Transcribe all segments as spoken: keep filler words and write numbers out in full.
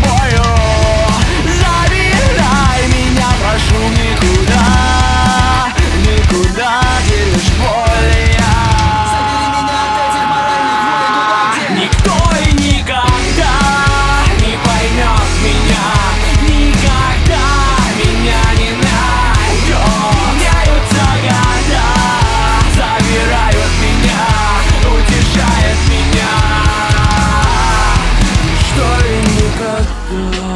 собою. Забирай меня, прошу, никуда, никуда, где лишь воля. Забери меня от этих моральных войн туда, где никто и никогда не поймет меня, никогда меня не найдет. Меняются года, забирают меня, утешает меня, что и никогда.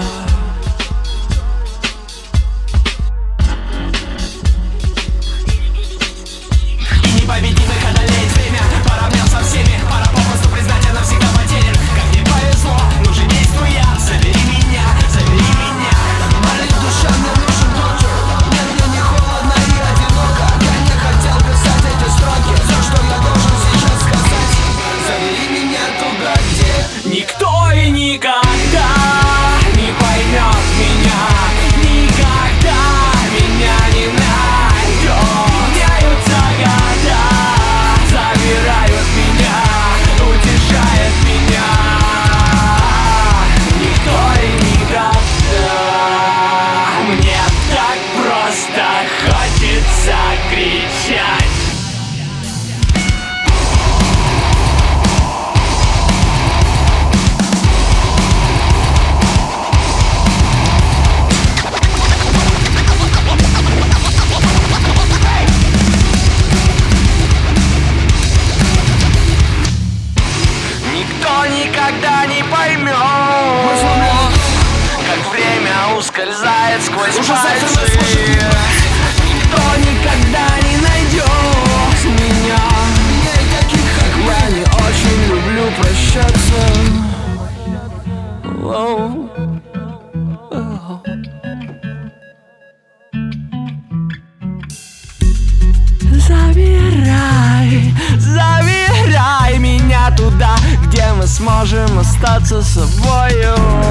Непобедимых одолеть время, поравнял со всеми, пора попросту признать, я навсегда потерян. Как мне повезло, ну же действуй я, забери меня, забери меня. Маленькая душа, мне нужен доктор, нет, мне не холодно и одиноко. Я не хотел писать эти строки, все, что я должен сейчас сказать. Забери меня туда, где никто и никогда не поймет меня, никогда меня не найдет. Меняются года, забирают меня, утешает меня, никто и никогда. Мне так просто хочется кричать. Никто никогда не поймет, как время ускользает сквозь пальцы. Никто никогда не найдет меня. Я не очень люблю прощаться. Воу. Забирай, забирай меня туда, где мы сможем остаться собою.